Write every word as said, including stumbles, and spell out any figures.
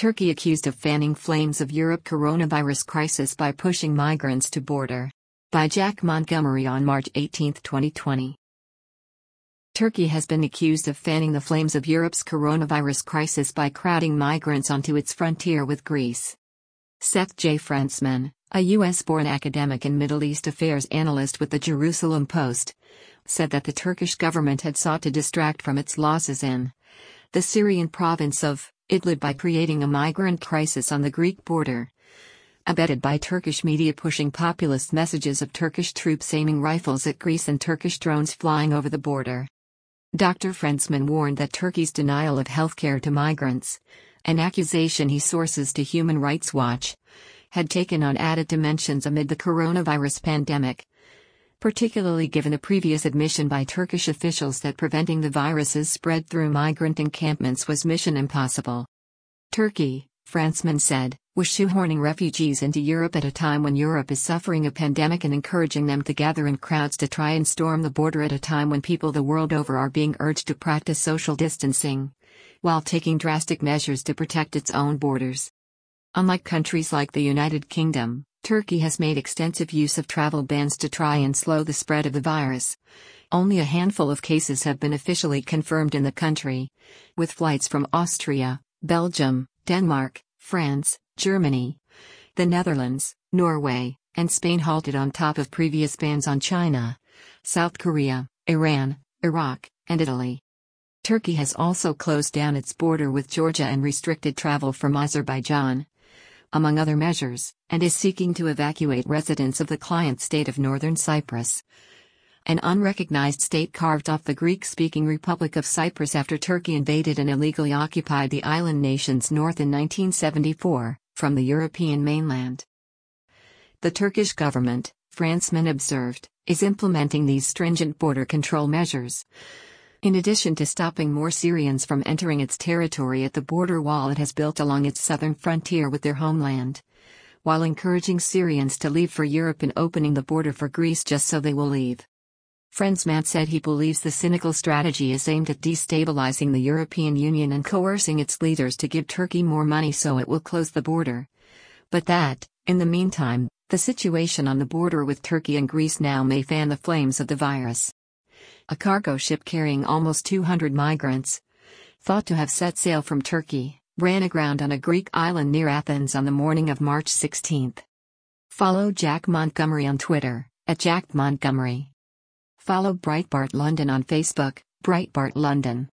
Turkey accused of fanning flames of Europe coronavirus crisis by pushing migrants to border. By Jack Montgomery on March eighteenth, twenty twenty. Turkey has been accused of fanning the flames of Europe's coronavirus crisis by crowding migrants onto its frontier with Greece. Seth J. Fransman, a U S-born academic and Middle East affairs analyst with the Jerusalem Post, said that the Turkish government had sought to distract from its losses in the Syrian province of Idlib by creating a migrant crisis on the Greek border, abetted by Turkish media pushing populist messages of Turkish troops aiming rifles at Greece and Turkish drones flying over the border. Doctor Fransman warned that Turkey's denial of healthcare to migrants, an accusation he sources to Human Rights Watch, had taken on added dimensions amid the coronavirus pandemic, particularly given a previous admission by Turkish officials that preventing the virus's spread through migrant encampments was mission impossible. Turkey, Fransman said, was shoehorning refugees into Europe at a time when Europe is suffering a pandemic and encouraging them to gather in crowds to try and storm the border at a time when people the world over are being urged to practice social distancing, while taking drastic measures to protect its own borders. Unlike countries like the United Kingdom, Turkey has made extensive use of travel bans to try and slow the spread of the virus. Only a handful of cases have been officially confirmed in the country, with flights from Austria, Belgium, Denmark, France, Germany, the Netherlands, Norway, and Spain halted on top of previous bans on China, South Korea, Iran, Iraq, and Italy. Turkey has also closed down its border with Georgia and restricted travel from Azerbaijan, among other measures, and is seeking to evacuate residents of the client state of Northern Cyprus, an unrecognized state carved off the Greek-speaking Republic of Cyprus after Turkey invaded and illegally occupied the island nation's north in nineteen seventy-four, from the European mainland. The Turkish government, Fransman observed, is implementing these stringent border control measures, in addition to stopping more Syrians from entering its territory at the border wall it has built along its southern frontier with their homeland, while encouraging Syrians to leave for Europe and opening the border for Greece just so they will leave. Fransman said he believes the cynical strategy is aimed at destabilizing the European Union and coercing its leaders to give Turkey more money so it will close the border, but that, in the meantime, the situation on the border with Turkey and Greece now may fan the flames of the virus. A cargo ship carrying almost two hundred migrants, thought to have set sail from Turkey, ran aground on a Greek island near Athens on the morning of March sixteenth. Follow Jack Montgomery on Twitter, at Jack Montgomery. Follow Breitbart London on Facebook, Breitbart London.